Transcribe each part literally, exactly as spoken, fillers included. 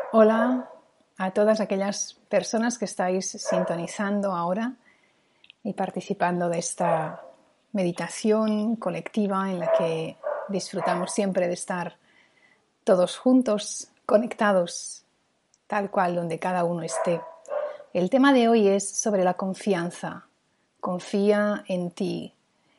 Hola a todas aquellas personas que estáis sintonizando ahora y participando de esta meditación colectiva en la que disfrutamos siempre de estar todos juntos, conectados, tal cual donde cada uno esté. El tema de hoy es sobre la confianza. Confía en ti.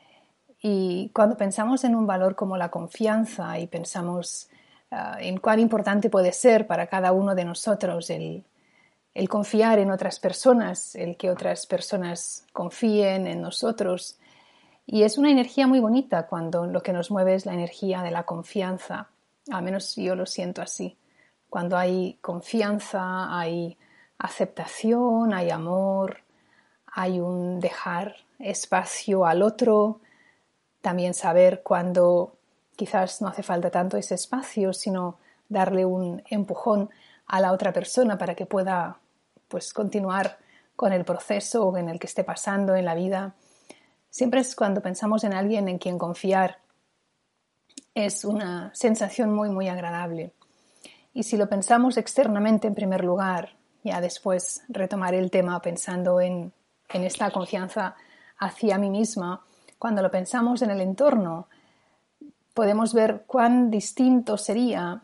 Y cuando pensamos en un valor como la confianza y pensamos uh, en cuán importante puede ser para cada uno de nosotros el, el confiar en otras personas, el que otras personas confíen en nosotros. Y es una energía muy bonita cuando lo que nos mueve es la energía de la confianza. Al menos yo lo siento así. Cuando hay confianza, hay aceptación, hay amor, hay un dejar espacio al otro. También saber cuándo quizás no hace falta tanto ese espacio, sino darle un empujón a la otra persona para que pueda pues, continuar con el proceso en el que esté pasando en la vida. Siempre es cuando pensamos en alguien en quien confiar, es una sensación muy, muy agradable. Y si lo pensamos externamente en primer lugar, ya después retomaré el tema pensando en, en esta confianza hacia mí misma. Cuando lo pensamos en el entorno, podemos ver cuán distinto sería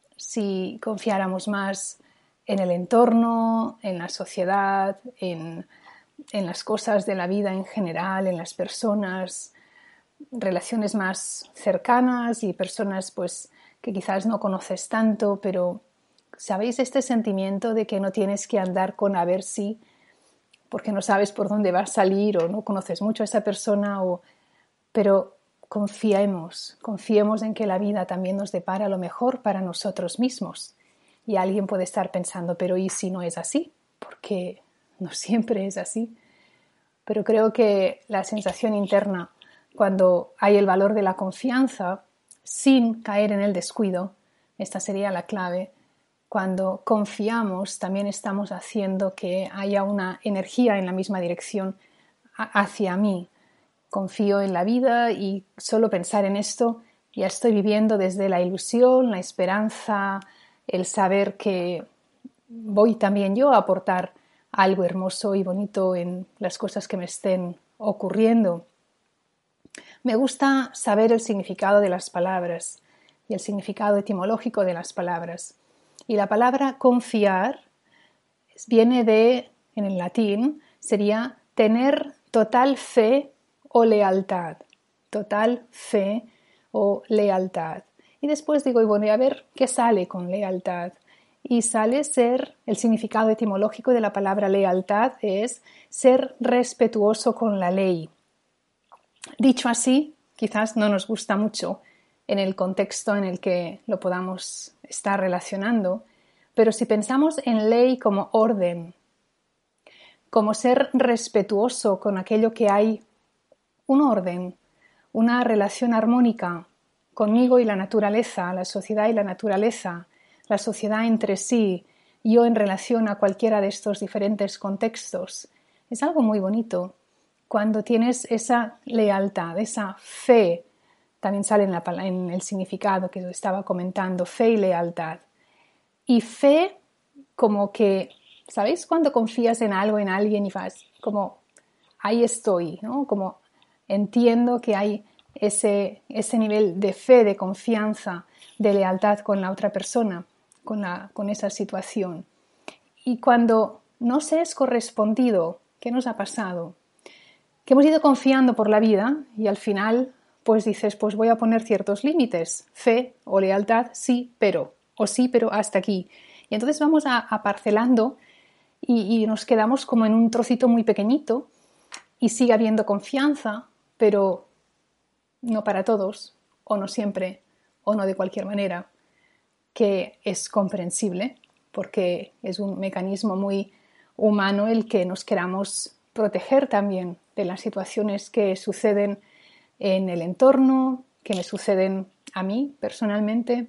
si confiáramos más en el entorno, en la sociedad, en, en las cosas de la vida en general, en las personas, relaciones más cercanas y personas pues, que quizás no conoces tanto, pero ¿sabéis este sentimiento de que no tienes que andar con a ver si, porque no sabes por dónde va a salir o no conoces mucho a esa persona, o, pero confiemos, confiemos en que la vida también nos depara lo mejor para nosotros mismos? Y alguien puede estar pensando, pero ¿y si no es así? Porque no siempre es así. Pero creo que la sensación interna, cuando hay el valor de la confianza, sin caer en el descuido, esta sería la clave. Cuando confiamos, también estamos haciendo que haya una energía en la misma dirección hacia mí. Confío en la vida y solo pensar en esto, ya estoy viviendo desde la ilusión, la esperanza, el saber que voy también yo a aportar algo hermoso y bonito en las cosas que me estén ocurriendo. Me gusta saber el significado de las palabras y el significado etimológico de las palabras. Y la palabra confiar viene de, en el latín, sería tener total fe o lealtad. Total fe o lealtad. Y después digo, y bueno, a ver qué sale con lealtad. Y sale ser, el significado etimológico de la palabra lealtad es ser respetuoso con la ley. Dicho así, quizás no nos gusta mucho en el contexto en el que lo podamos estar relacionando, pero si pensamos en ley como orden, como ser respetuoso con aquello que hay un orden, una relación armónica conmigo y la naturaleza, la sociedad y la naturaleza, la sociedad entre sí, yo en relación a cualquiera de estos diferentes contextos. Es algo muy bonito. Cuando tienes esa lealtad, esa fe, también sale en, la, en el significado que estaba comentando, fe y lealtad. Y fe como que, ¿sabéis cuando confías en algo, en alguien y vas como, ahí estoy, ¿no? Como entiendo que hay ese, ese nivel de fe, de confianza, de lealtad con la otra persona, con, la, con esa situación. Y cuando no se es correspondido, ¿qué nos ha pasado? Que hemos ido confiando por la vida y al final pues dices, pues voy a poner ciertos límites, fe o lealtad, sí, pero, o sí, pero hasta aquí. Y entonces vamos a, a parcelando y, y nos quedamos como en un trocito muy pequeñito y sigue habiendo confianza, pero no para todos, o no siempre, o no de cualquier manera, que es comprensible, porque es un mecanismo muy humano el que nos queramos proteger también de las situaciones que suceden en el entorno, que me suceden a mí personalmente.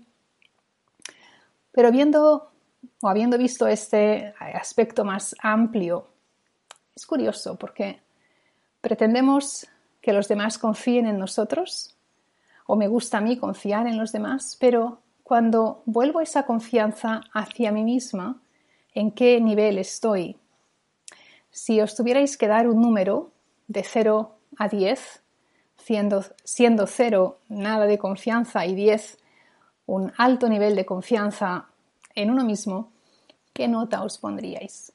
Pero viendo o habiendo visto este aspecto más amplio, es curioso porque pretendemos que los demás confíen en nosotros, o me gusta a mí confiar en los demás, pero cuando vuelvo esa confianza hacia mí misma, ¿en qué nivel estoy? Si os tuvierais que dar un número de cero a diez, siendo, siendo cero nada de confianza y diez un alto nivel de confianza en uno mismo, ¿qué nota os pondríais?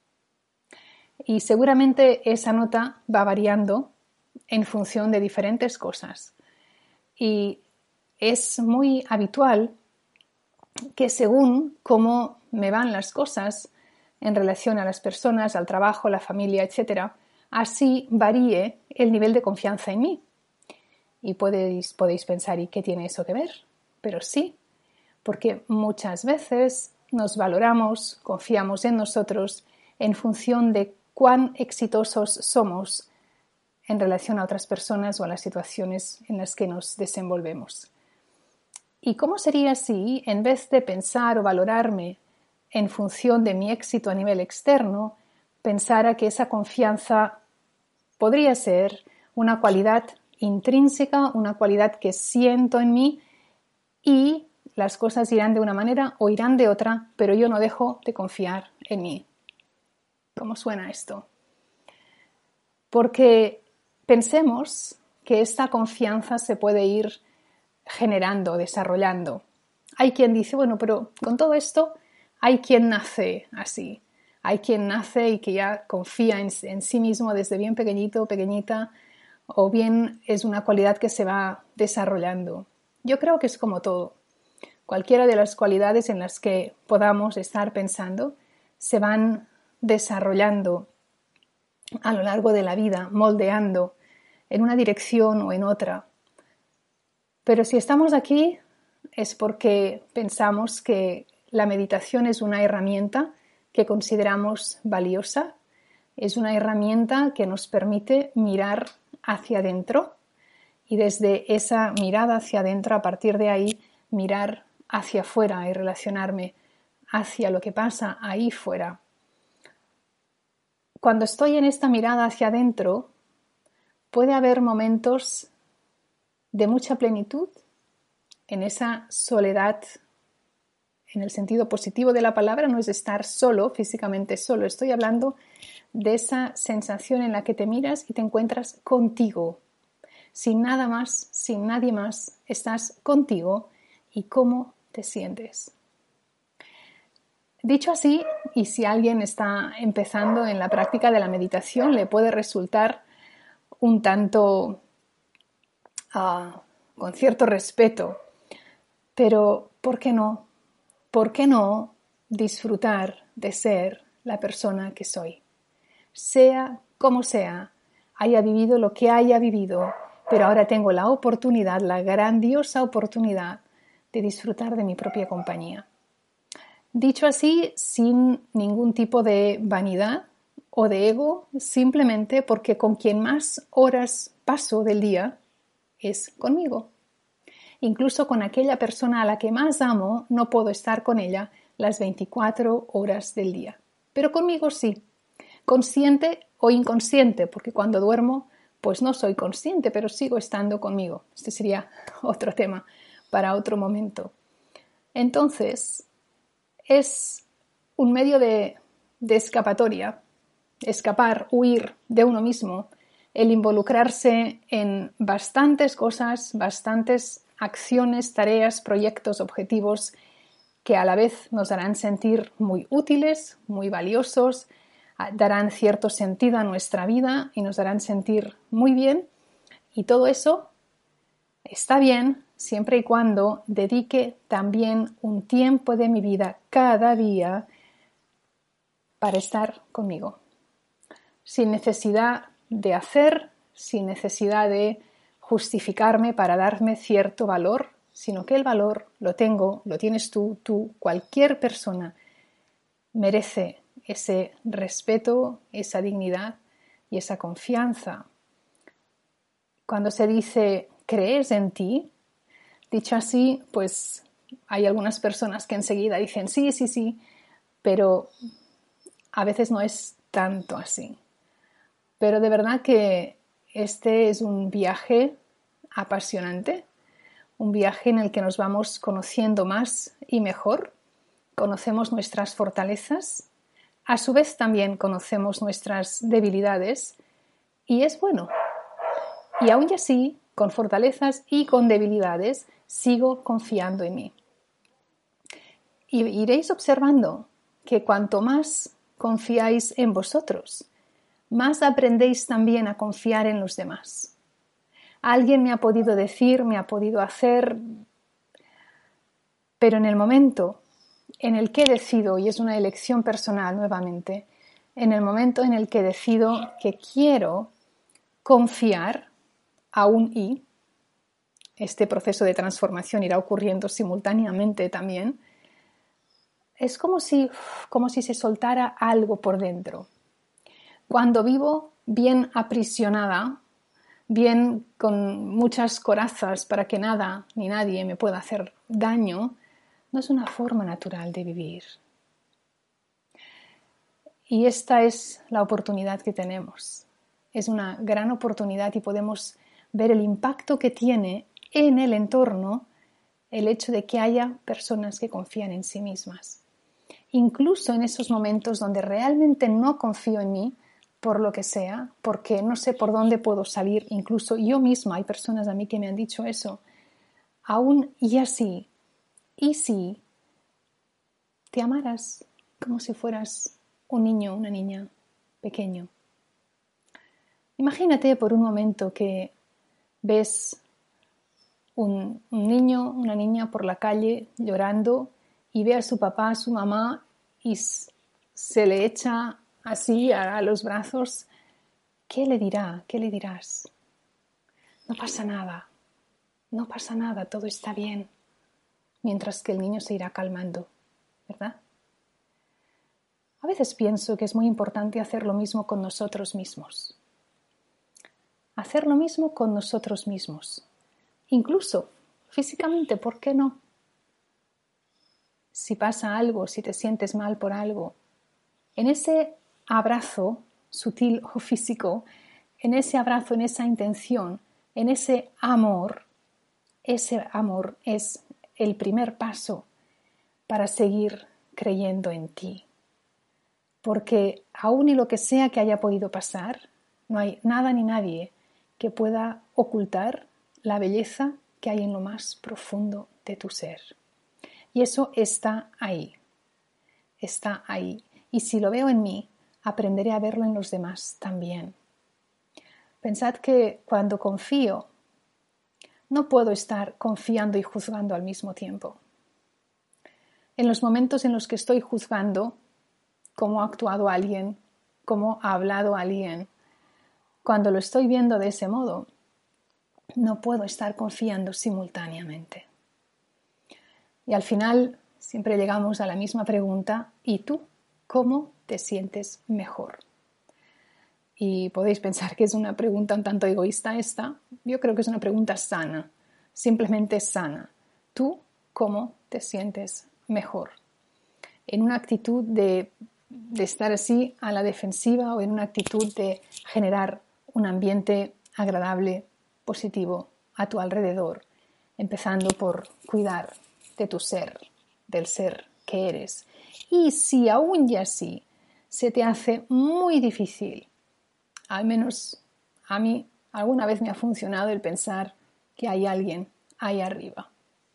Y seguramente esa nota va variando en función de diferentes cosas. Y es muy habitual que según cómo me van las cosas en relación a las personas, al trabajo, la familia, etcétera, así varíe el nivel de confianza en mí. Y podéis, podéis pensar, ¿y qué tiene eso que ver? Pero sí, porque muchas veces nos valoramos, confiamos en nosotros en función de cuán exitosos somos en relación a otras personas o a las situaciones en las que nos desenvolvemos. ¿Y cómo sería si, en vez de pensar o valorarme en función de mi éxito a nivel externo, pensara que esa confianza podría ser una cualidad intrínseca, una cualidad que siento en mí y las cosas irán de una manera o irán de otra, pero yo no dejo de confiar en mí? ¿Cómo suena esto? Porque pensemos que esta confianza se puede ir generando, desarrollando. Hay quien dice, bueno, pero con todo esto hay quien nace así. Hay quien nace y que ya confía en, en sí mismo desde bien pequeñito, pequeñita, o bien es una cualidad que se va desarrollando. Yo creo que es como todo. Cualquiera de las cualidades en las que podamos estar pensando se van desarrollando a lo largo de la vida, moldeando en una dirección o en otra. Pero si estamos aquí es porque pensamos que la meditación es una herramienta que consideramos valiosa, es una herramienta que nos permite mirar hacia adentro y desde esa mirada hacia adentro, a partir de ahí, mirar hacia afuera y relacionarme hacia lo que pasa ahí fuera. Cuando estoy en esta mirada hacia adentro, puede haber momentos de mucha plenitud, en esa soledad, en el sentido positivo de la palabra, no es estar solo, físicamente solo, estoy hablando de esa sensación en la que te miras y te encuentras contigo, sin nada más, sin nadie más, estás contigo y cómo te sientes. Dicho así, y si alguien está empezando en la práctica de la meditación, le puede resultar un tanto uh, con cierto respeto, pero ¿por qué no? ¿Por qué no disfrutar de ser la persona que soy? Sea como sea, haya vivido lo que haya vivido, pero ahora tengo la oportunidad, la grandiosa oportunidad de disfrutar de mi propia compañía. Dicho así, sin ningún tipo de vanidad o de ego, simplemente porque con quien más horas paso del día es conmigo. Incluso con aquella persona a la que más amo, no puedo estar con ella las veinticuatro horas del día. Pero conmigo sí, consciente o inconsciente, porque cuando duermo, pues no soy consciente, pero sigo estando conmigo. Este sería otro tema para otro momento. Entonces, es un medio de, de escapatoria, escapar, huir de uno mismo, el involucrarse en bastantes cosas, bastantes acciones, tareas, proyectos, objetivos que a la vez nos harán sentir muy útiles, muy valiosos, darán cierto sentido a nuestra vida y nos harán sentir muy bien. Y todo eso está bien siempre y cuando dedique también un tiempo de mi vida cada día para estar conmigo, sin necesidad de hacer, sin necesidad de justificarme para darme cierto valor, sino que el valor lo tengo, lo tienes tú, tú, cualquier persona merece ese respeto, esa dignidad y esa confianza. Cuando se dice ¿crees en ti? Dicho así, pues hay algunas personas que enseguida dicen sí, sí, sí, pero a veces no es tanto así. Pero de verdad que este es un viaje apasionante, un viaje en el que nos vamos conociendo más y mejor, conocemos nuestras fortalezas, a su vez también conocemos nuestras debilidades y es bueno. Y aún así, con fortalezas y con debilidades, sigo confiando en mí. Y iréis observando que cuanto más confiáis en vosotros, más aprendéis también a confiar en los demás. Alguien me ha podido decir, me ha podido hacer, pero en el momento en el que decido, y es una elección personal nuevamente, en el momento en el que decido que quiero confiar aún y, este proceso de transformación irá ocurriendo simultáneamente también, es como si, como si se soltara algo por dentro. Cuando vivo bien aprisionada, bien con muchas corazas para que nada ni nadie me pueda hacer daño, no es una forma natural de vivir. Y esta es la oportunidad que tenemos. Es una gran oportunidad y podemos ver el impacto que tiene en el entorno el hecho de que haya personas que confían en sí mismas. Incluso en esos momentos donde realmente no confío en mí, por lo que sea, porque no sé por dónde puedo salir, incluso yo misma, hay personas a mí que me han dicho eso, aún y así, y si te amaras como si fueras un niño, una niña pequeño. Imagínate por un momento que ves un, un niño, una niña por la calle llorando y ve a su papá, a su mamá y se le echa así a los brazos. ¿Qué le dirá? ¿Qué le dirás? No pasa nada, no pasa nada, todo está bien, mientras que el niño se irá calmando, ¿verdad? A veces pienso que es muy importante hacer lo mismo con nosotros mismos. Hacer lo mismo con nosotros mismos. Incluso físicamente, ¿por qué no? Si pasa algo, si te sientes mal por algo, en ese abrazo sutil o físico, en ese abrazo, en esa intención, en ese amor, ese amor es el primer paso para seguir creyendo en ti. Porque aún y lo que sea que haya podido pasar, no hay nada ni nadie que pueda ocultar la belleza que hay en lo más profundo de tu ser. Y eso está ahí, está ahí. Y si lo veo en mí, aprenderé a verlo en los demás también. Pensad que cuando confío, no puedo estar confiando y juzgando al mismo tiempo. En los momentos en los que estoy juzgando cómo ha actuado alguien, cómo ha hablado alguien, cuando lo estoy viendo de ese modo, no puedo estar confiando simultáneamente. Y al final siempre llegamos a la misma pregunta: ¿y tú cómo te sientes mejor? Y podéis pensar que es una pregunta un tanto egoísta esta. Yo creo que es una pregunta sana, simplemente sana. ¿Tú cómo te sientes mejor? En una actitud de, de estar así a la defensiva o en una actitud de generar un ambiente agradable, positivo a tu alrededor, empezando por cuidar de tu ser, del ser que eres. Y si aún y así se te hace muy difícil, al menos a mí alguna vez me ha funcionado el pensar que hay alguien ahí arriba.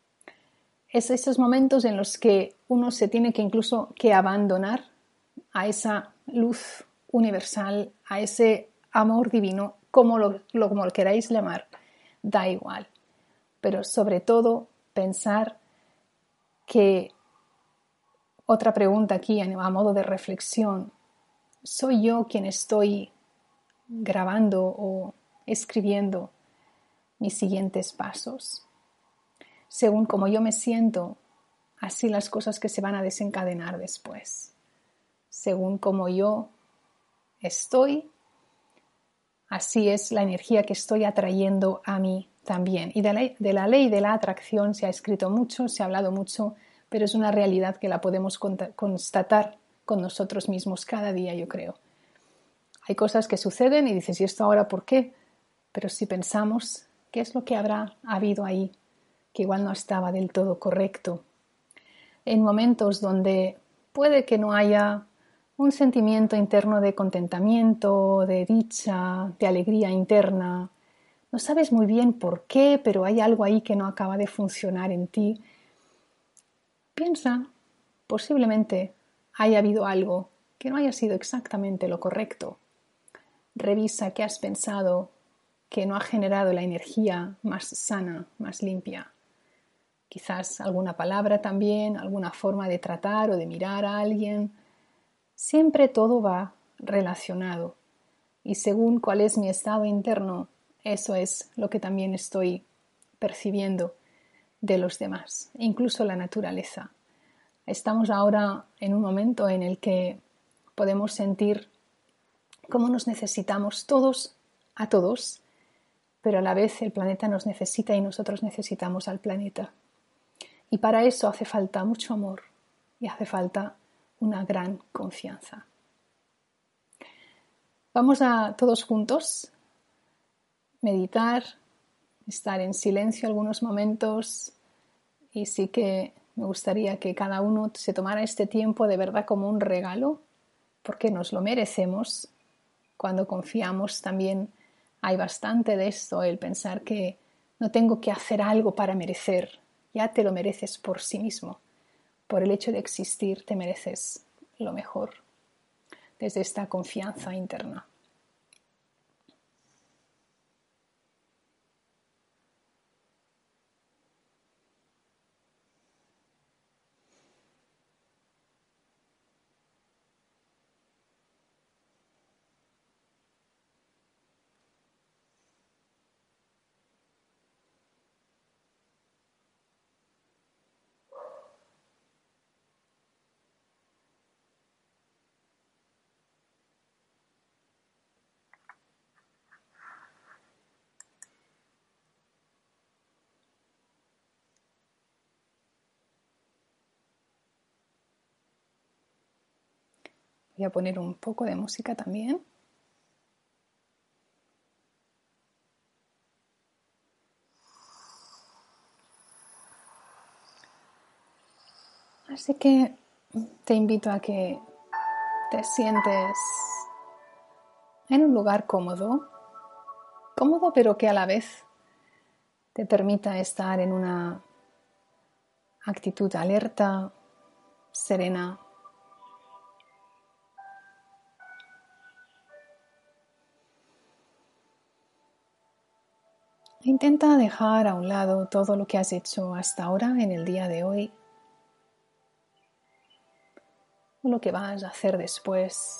Es esos momentos en los que uno se tiene que incluso que abandonar a esa luz universal, a ese amor divino, como lo, lo, como lo queráis llamar, da igual. Pero sobre todo pensar que, otra pregunta aquí a modo de reflexión, ¿soy yo quien estoy grabando o escribiendo mis siguientes pasos? Según como yo me siento, así las cosas que se van a desencadenar después. Según como yo estoy, así es la energía que estoy atrayendo a mí también. Y de la, de la ley de la atracción se ha escrito mucho, se ha hablado mucho, pero es una realidad que la podemos constatar con nosotros mismos cada día, yo creo. Hay cosas que suceden y dices, ¿y esto ahora por qué? Pero si pensamos, ¿qué es lo que habrá habido ahí que igual no estaba del todo correcto, en momentos donde puede que no haya un sentimiento interno de contentamiento, de dicha, de alegría interna. No sabes muy bien por qué, pero hay algo ahí que no acaba de funcionar en ti. Piensa, posiblemente haya habido algo que no haya sido exactamente lo correcto. Revisa qué has pensado que no ha generado la energía más sana, más limpia. Quizás alguna palabra también, alguna forma de tratar o de mirar a alguien. Siempre todo va relacionado y según cuál es mi estado interno, eso es lo que también estoy percibiendo de los demás, incluso la naturaleza. Estamos ahora en un momento en el que podemos sentir cómo nos necesitamos todos a todos, pero a la vez el planeta nos necesita y nosotros necesitamos al planeta. Y para eso hace falta mucho amor y hace falta una gran confianza. Vamos a todos juntos meditar, estar en silencio algunos momentos y sí que me gustaría que cada uno se tomara este tiempo de verdad como un regalo, porque nos lo merecemos. Cuando confiamos también hay bastante de esto, el pensar que no tengo que hacer algo para merecer, ya te lo mereces por sí mismo. Por el hecho de existir te mereces lo mejor desde esta confianza interna. Voy a poner un poco de música también. Así que te invito a que te sientes en un lugar cómodo, cómodo pero que a la vez te permita estar en una actitud alerta, serena. Intenta dejar a un lado todo lo que has hecho hasta ahora en el día de hoy o lo que vas a hacer después.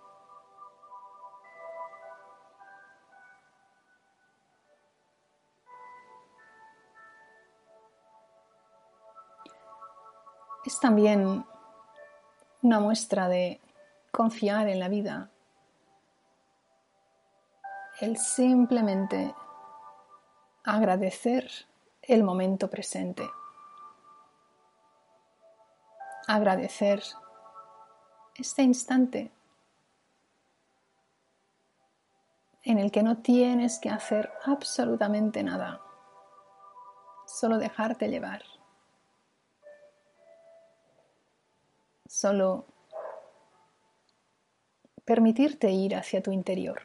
Es también una muestra de confiar en la vida, el simplemente agradecer el momento presente, agradecer este instante en el que no tienes que hacer absolutamente nada, solo dejarte llevar, solo permitirte ir hacia tu interior.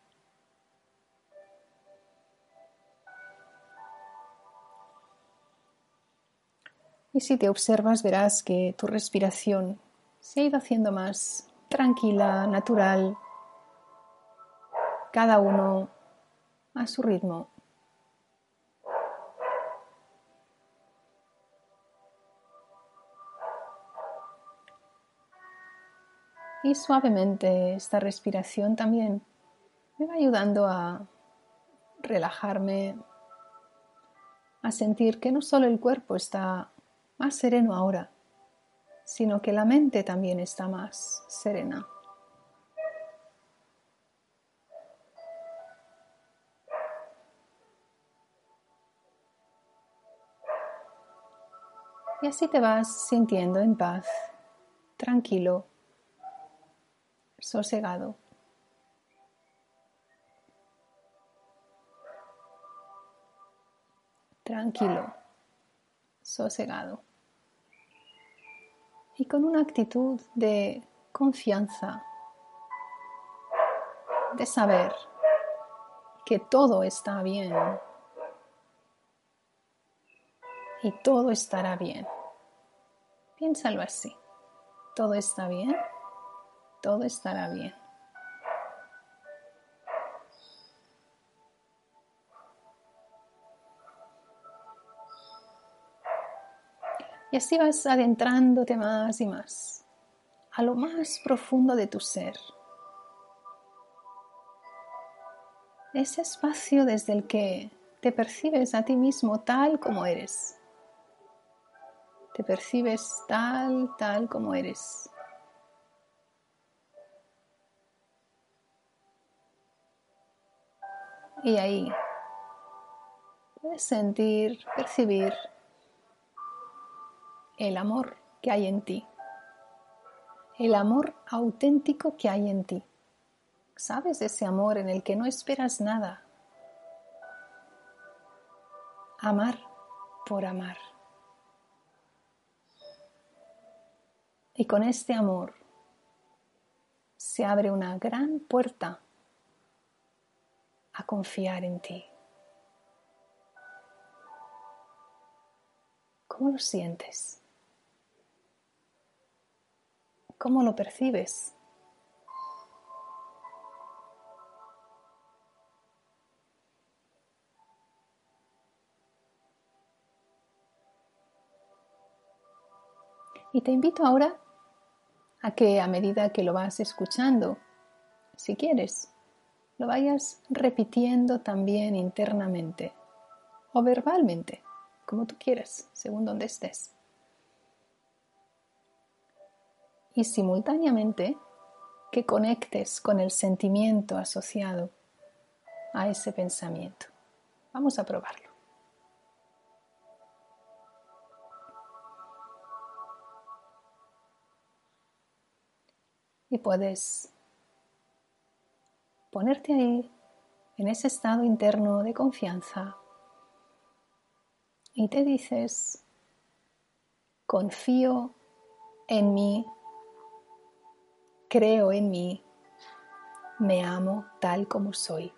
Y si te observas verás que tu respiración se ha ido haciendo más tranquila, natural, cada uno a su ritmo. Y suavemente esta respiración también me va ayudando a relajarme, a sentir que no solo el cuerpo está más sereno ahora, sino que la mente también está más serena. Y así te vas sintiendo en paz, tranquilo, sosegado. Tranquilo. sosegado y con una actitud de confianza, de saber que todo está bien y todo estará bien. Piénsalo así. Todo está bien, todo estará bien. Y así vas adentrándote más y más a lo más profundo de tu ser. Ese espacio desde el que te percibes a ti mismo tal como eres. Te percibes tal, tal como eres. Y ahí puedes sentir, percibir el amor que hay en ti. El amor auténtico que hay en ti. ¿Sabes? Ese amor en el que no esperas nada. Amar por amar. Y con este amor se abre una gran puerta a confiar en ti. ¿Cómo lo sientes? ¿Cómo lo percibes? Y te invito ahora a que a medida que lo vas escuchando, si quieres, lo vayas repitiendo también internamente o verbalmente, como tú quieras, según donde estés. Y simultáneamente que conectes con el sentimiento asociado a ese pensamiento. Vamos a probarlo. Y puedes ponerte ahí, en ese estado interno de confianza, y te dices, confío en mí, creo en mí, me amo tal como soy.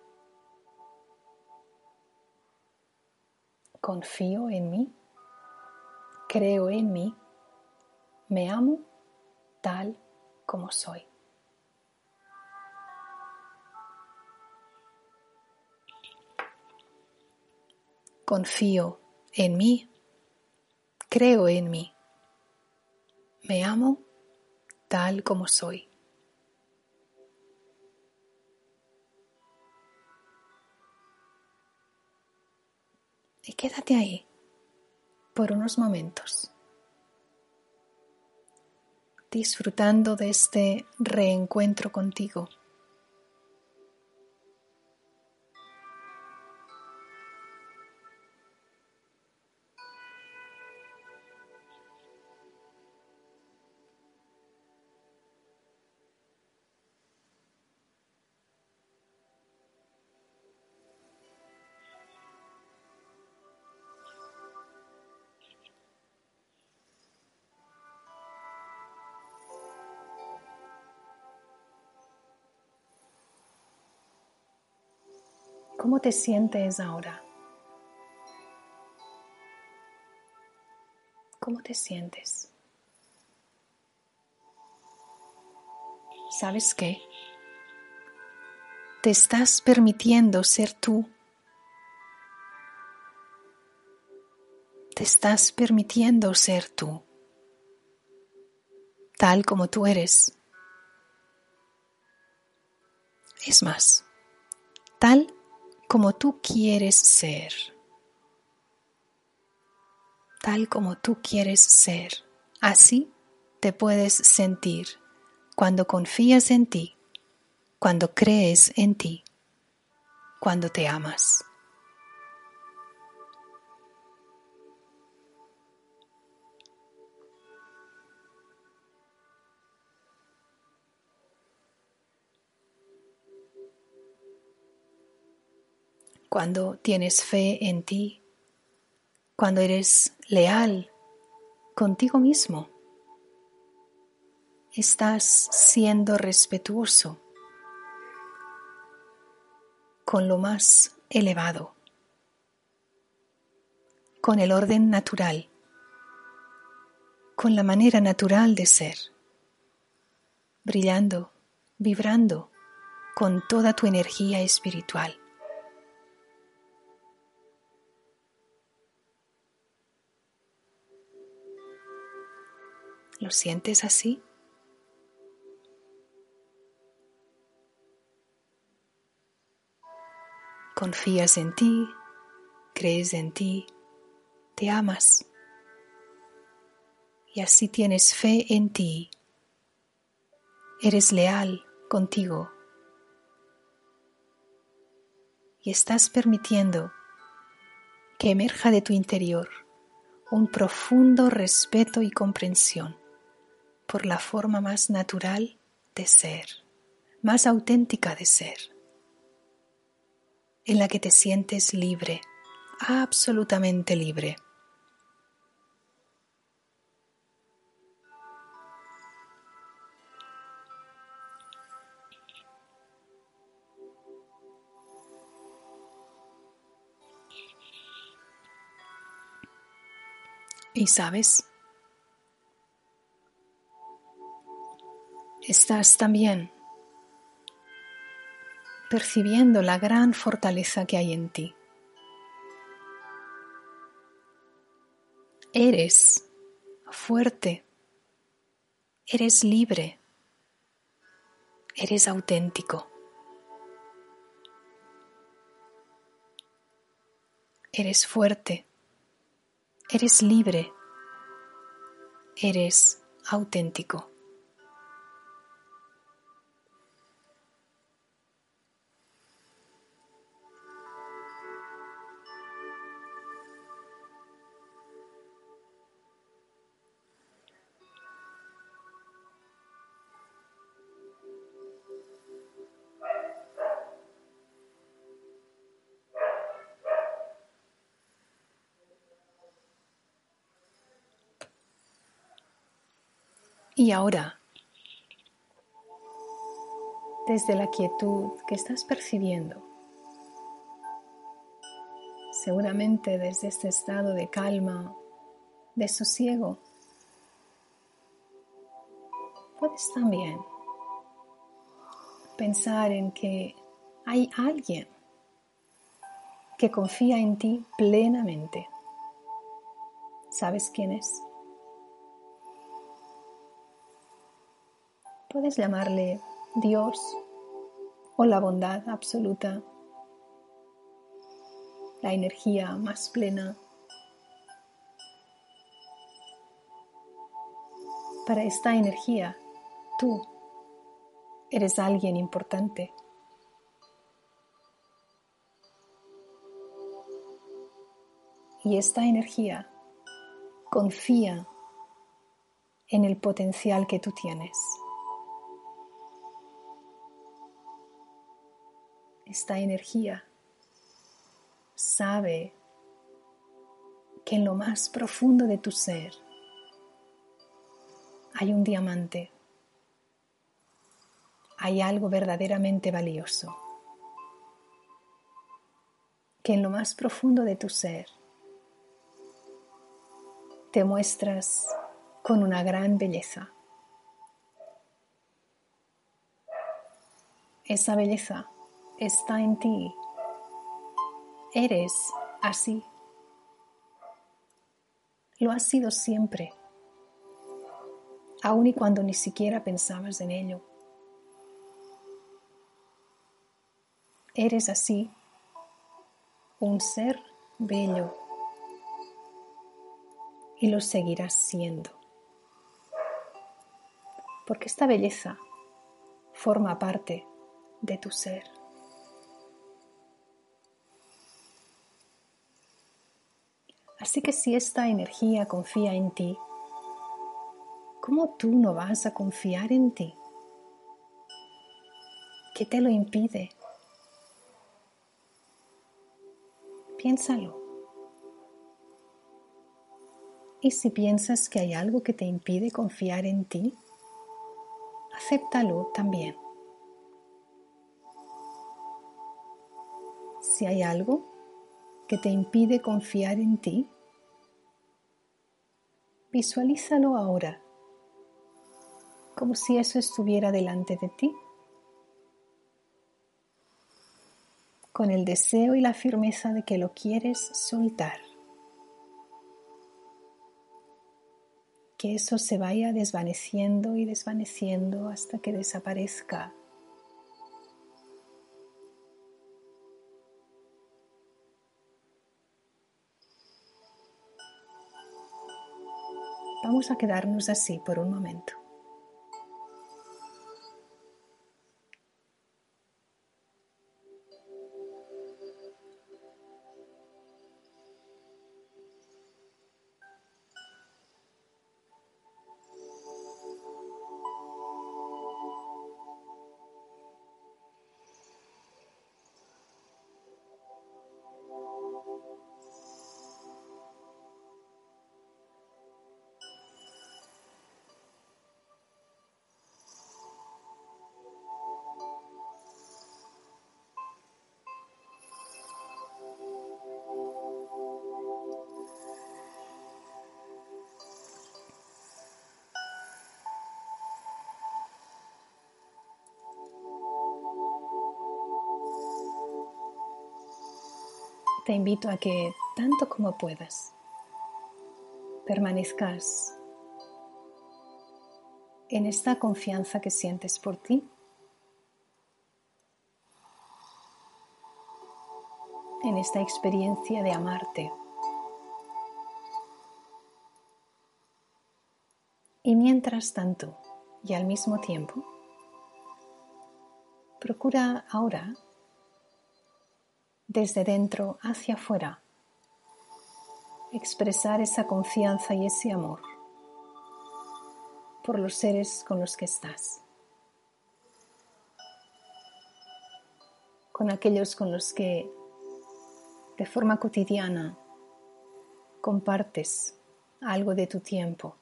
Confío en mí, creo en mí, me amo tal como soy. Confío en mí, creo en mí, me amo tal como soy. Y quédate ahí por unos momentos, disfrutando de este reencuentro contigo. ¿Cómo te sientes ahora? ¿Cómo te sientes? ¿Sabes qué? Te estás permitiendo ser tú. Te estás permitiendo ser tú, tal como tú eres. Es más, tal como tú quieres ser. Tal como tú quieres ser. Así te puedes sentir cuando confías en ti, cuando crees en ti, cuando te amas. Cuando tienes fe en ti, cuando eres leal contigo mismo, estás siendo respetuoso con lo más elevado, con el orden natural, con la manera natural de ser, brillando, vibrando con toda tu energía espiritual. ¿Lo sientes así? Confías en ti, crees en ti, te amas y así tienes fe en ti. Eres leal contigo y estás permitiendo que emerja de tu interior un profundo respeto y comprensión por la forma más natural de ser, más auténtica de ser, en la que te sientes libre, absolutamente libre. Y sabes, estás también percibiendo la gran fortaleza que hay en ti. Eres fuerte, eres libre, eres auténtico, eres fuerte, eres libre, eres auténtico. Y ahora, desde la quietud que estás percibiendo, seguramente desde este estado de calma, de sosiego, puedes también pensar en que hay alguien que confía en ti plenamente. ¿Sabes quién es? Puedes llamarle Dios o la bondad absoluta, la energía más plena. Para esta energía, tú eres alguien importante. Y esta energía confía en el potencial que tú tienes. Esta energía sabe que en lo más profundo de tu ser hay un diamante, hay algo verdaderamente valioso, que en lo más profundo de tu ser te muestras con una gran belleza. Esa belleza está en ti. Eres así. Lo has sido siempre, aun y cuando ni siquiera pensabas en ello. Eres así, un ser bello, y lo seguirás siendo, porque esta belleza forma parte de tu ser. Así que si esta energía confía en ti, ¿cómo tú no vas a confiar en ti? ¿Qué te lo impide? Piénsalo. Y si piensas que hay algo que te impide confiar en ti, acéptalo también. Si hay algo que te impide confiar en ti, visualízalo ahora, como si eso estuviera delante de ti, con el deseo y la firmeza de que lo quieres soltar. Que eso se vaya desvaneciendo y desvaneciendo hasta que desaparezca. Vamos a quedarnos así por un momento. Te invito a que, tanto como puedas, permanezcas en esta confianza que sientes por ti, en esta experiencia de amarte. Y mientras tanto, y al mismo tiempo, procura ahora, desde dentro hacia afuera, expresar esa confianza y ese amor por los seres con los que estás, con aquellos con los que de forma cotidiana compartes algo de tu tiempo.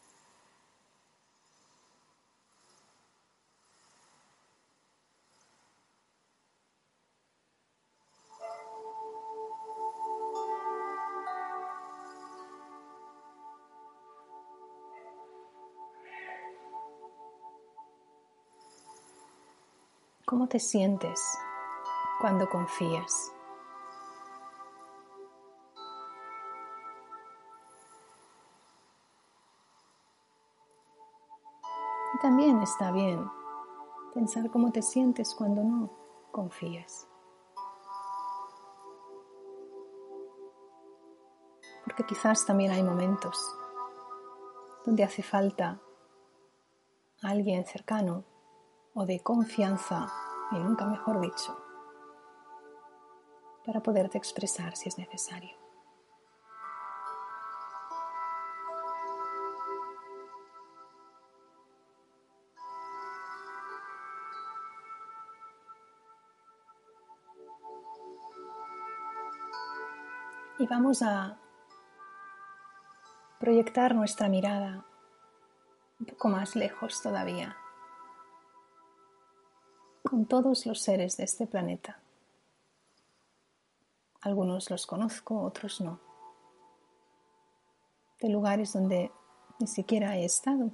¿Cómo te sientes cuando confías? Y también está bien pensar cómo te sientes cuando no confías. Porque quizás también hay momentos donde hace falta alguien cercano o de confianza, y nunca mejor dicho, para poderte expresar si es necesario. Y vamos a proyectar nuestra mirada un poco más lejos todavía, con todos los seres de este planeta. Algunos los conozco, otros no. De lugares donde ni siquiera he estado.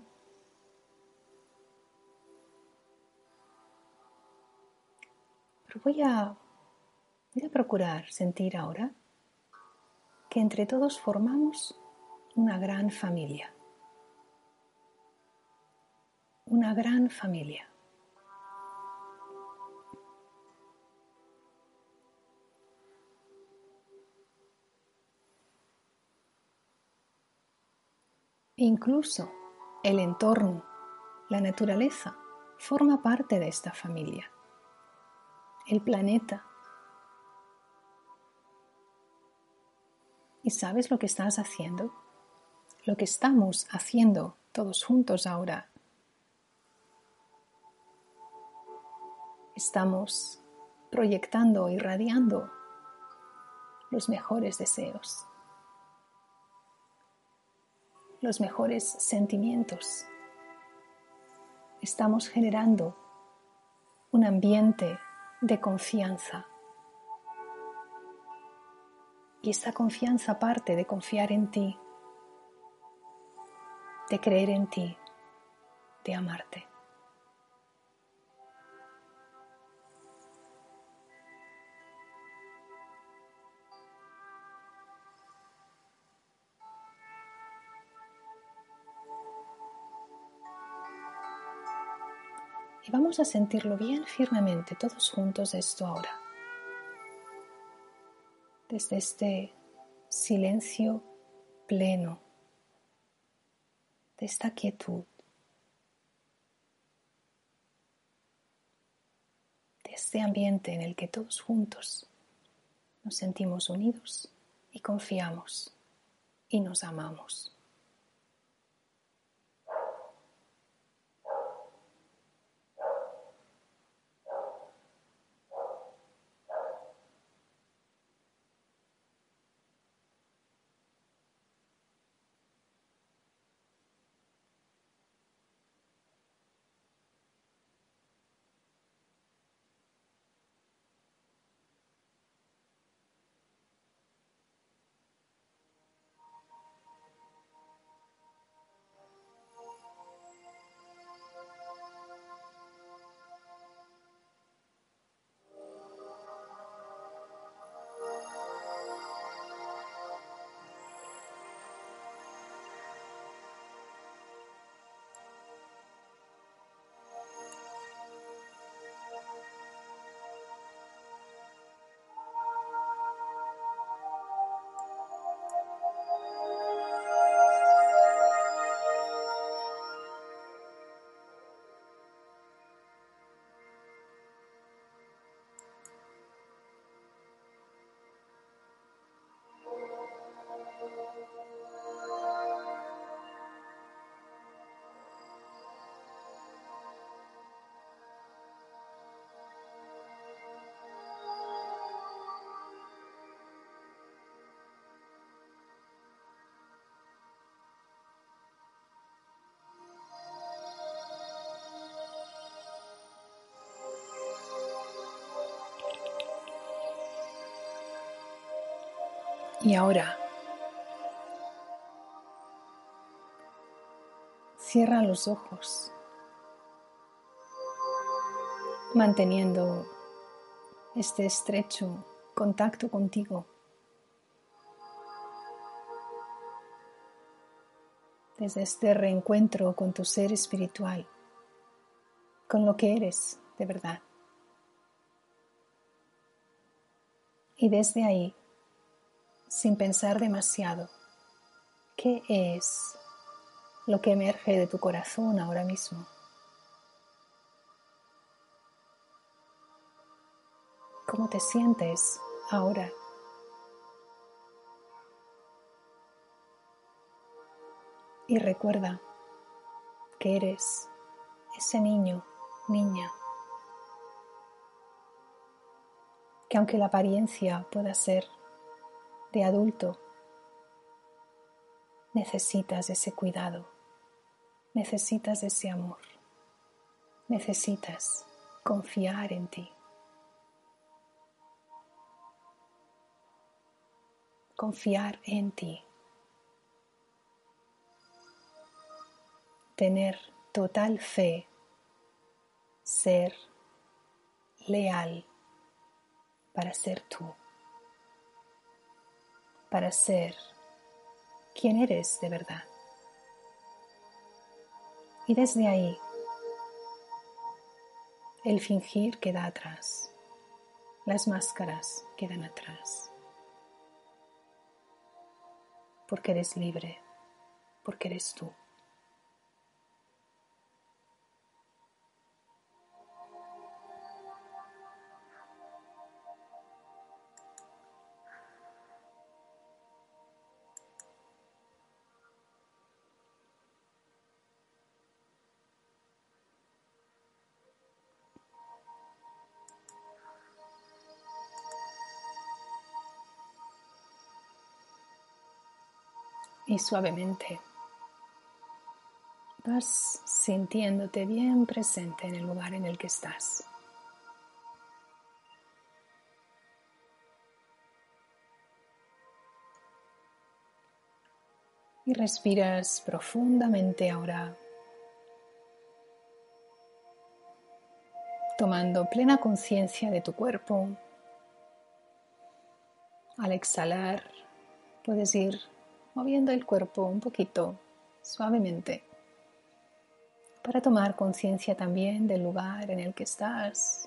Pero voy a, voy a procurar sentir ahora que entre todos formamos una gran familia. Una gran familia. Incluso el entorno, la naturaleza, forma parte de esta familia. El planeta. ¿Y sabes lo que estás haciendo? Lo que estamos haciendo todos juntos ahora. Estamos proyectando, irradiando los mejores deseos. los mejores sentimientos. Estamos generando un ambiente de confianza. Y esta confianza parte de confiar en ti, de creer en ti, de amarte. Y vamos a sentirlo bien firmemente, todos juntos esto ahora. Desde este silencio pleno, de esta quietud, de este ambiente en el que todos juntos nos sentimos unidos y confiamos y nos amamos. Y ahora, cierra los ojos, manteniendo este estrecho contacto contigo. Desde este reencuentro con tu ser espiritual, con lo que eres de verdad. Y desde ahí, sin pensar demasiado, ¿qué es lo que emerge de tu corazón ahora mismo? ¿Cómo te sientes ahora? Y recuerda que eres ese niño, niña, que aunque la apariencia pueda ser de adulto, necesitas ese cuidado, necesitas ese amor, necesitas confiar en ti. Confiar en ti. Tener total fe, ser leal para ser tú, para ser quien eres de verdad. Y desde ahí, el fingir queda atrás, las máscaras quedan atrás, porque eres libre, porque eres tú. Y suavemente Vas sintiéndote bien presente en el lugar en el que estás. Y respiras profundamente ahora, tomando plena conciencia de tu cuerpo. Al exhalar, puedes ir moviendo el cuerpo un poquito, suavemente, para tomar conciencia también del lugar en el que estás.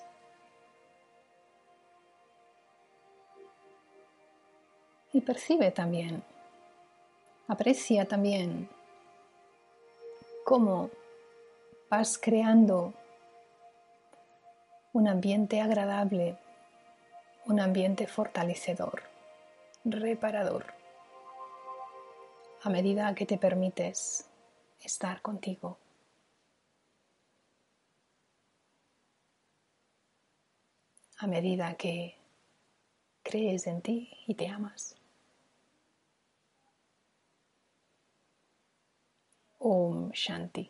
Y percibe también, aprecia también cómo vas creando un ambiente agradable, un ambiente fortalecedor, reparador, a medida que te permites estar contigo. A medida que crees en ti y te amas. Om Shanti.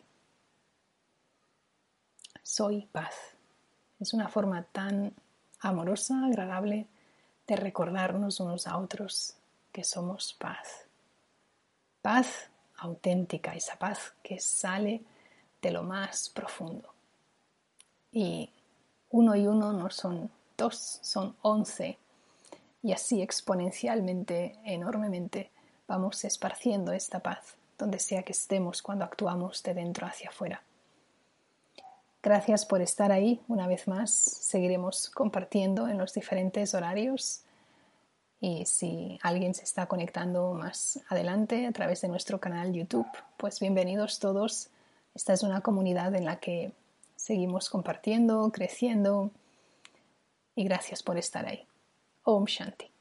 Soy paz. Es una forma tan amorosa, agradable de recordarnos unos a otros que somos paz. Paz auténtica, esa paz que sale de lo más profundo. Y uno y uno no son dos, son once. Y así exponencialmente, enormemente, vamos esparciendo esta paz donde sea que estemos cuando actuamos de dentro hacia afuera. Gracias por estar ahí una vez más. Seguiremos compartiendo en los diferentes horarios. Y si alguien se está conectando más adelante a través de nuestro canal YouTube, pues bienvenidos todos. Esta es una comunidad en la que seguimos compartiendo, creciendo. Y gracias por estar ahí. Om Shanti.